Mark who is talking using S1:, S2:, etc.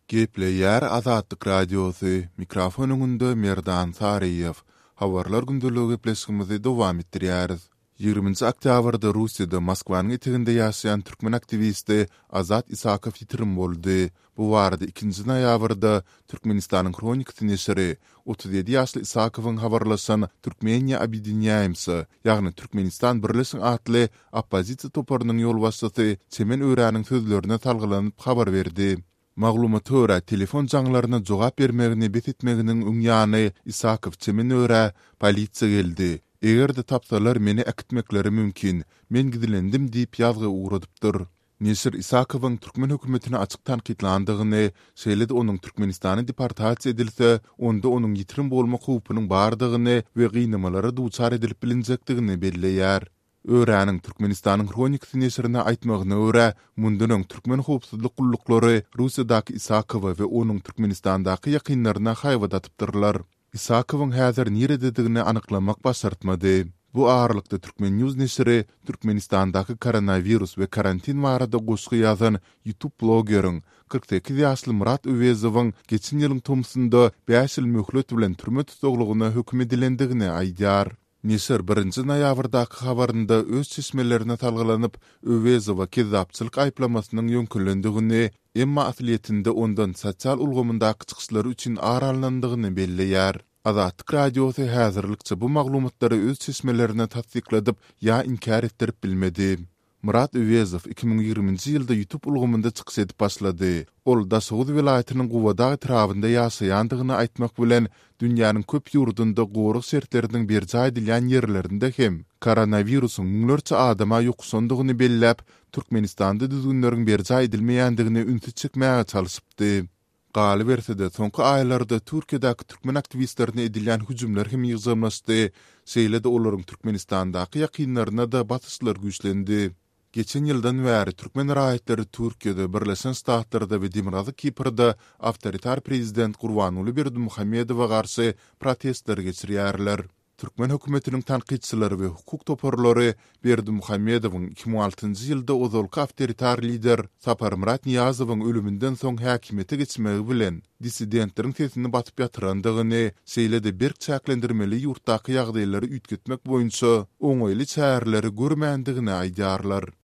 S1: Gepleyer Azadlyk Radiosu mikrofonunda Merdan Sariyev. Habarlar gündülüğü gepleşigimizi dowam etdirýäris. 20 oktýabrda Russiýada Moskwanyň eteginde ýaşaýan türkmen aktivisti Azat Isakow ýitirim boldy. Bu barada 2 noýabrda Türkmenistanyň Kronikasy neşri 37 ýaşly Isakowyň habarlaşan Türkmeniýa Abidinýaýymsy, ýagny Türkmenistan Birleşik atly oppozisiýa toparynyň ýolbaşçysy Çemen Öräniň sözlerine talgylanyp habar berdi. Maglumat töre telefon janglaryna jogap bermegini betitmeginiň öňýany Isakow Çemen Örä polisiýa geldi. Eger de tapsalar meni akitmekleri mümkin, men gidilendim diýip ýazgy ugradypdyr. Neşir Isakowyň Türkmen hökümetine açyk tanqidlandygyny, şeýle-de onuň Türkmenistany deportasiýa edilse, onda onuň ýitirim bolma hukupynyň bardygyny we gynamalara duçar edilip bilinjekdigini belleýär. Öräniň Türkmenistanyň Kronikasy neşrine aýtmagyna görä, mundan Türkmen hukupsuzlyk gullukları Russiýadaky Isakowa we onuň Türkmenistandaky ýakynlaryna haýwadatypdyrlar. Isakowyň häzir nirededigini anyklamak başartmady. Bu ağırlykda Türkmen News neşri Türkmenistandaky koronavirus we karantin barada goşgy ýazan YouTube blogeriň 48 ýaşly Murat Öwezowyň geçen ýylyň tomsunda 5 ýyl möhlet bilen türme tutuglygyna hökm edilendigini aýdýar. Neşir 1 noýabrdaky habarynda öz çeşmelerine talgylanyp Öwezowa kezzapçylyk aýplamasynyň ýönkünlendigini, emma asliýetinde ondan sosial ulgamyndaky çykyşlary üçin aralandygyny belleýär. Azadlyk Radiosu häzirlikçe bu maglumatlary öz çeşmelerine tasdikladyp ýa inkar etdirip bilmedi. Murat Öwezow 2020-nji ýylda YouTube ulgamynda çykyş edip başlady. Ol da Soğuz vilayatynyň Gowada etrafynda ýaşaýandygyny aýtmak bilen dünýäniň köp ýurdunda goruq şertleriniň berjä edilýän ýerlerinde hem koronawirusyň müňlerçe adama ýuqsandygyny belläp, Türkmenistanda düzgünleriň berjä edilmeýändigini ünsi çekmäge çalyşypdy. Galy bersede soňky aýlarda Türkiýadaky türkmen aktivistlerine edilýän hüjümler hem ýygyzamlaşdy. Şeýle-de olaryň Türkmenistandaky ýakynlaryna da batışlar güýçlendi. Geçen ýyldan bäri türkmen raýatlary Türkiýede, Birleşen Ştatlarda we Demirhazy Kiprda awtoritar prezident Gurbanuly Berdimuhammedowa garşy protestler geçirýärler. Türkmen hökümetiniň tanqidçilari we hukuk toparlary Berdimuhammedowyň 2006-njy ýylda ozalky awtoritar lider Sapar Murat Niyazowyň ölümünden soň häkimete geçmegi bilen dissidentleriň sesini batyp ýatyrandygyny, şeýle-de berk çäklendirmeli ýurtdaky ýagdaýlary üýtgetmek boýunça oňaýly çäreleri görmändigini aýdýarlar.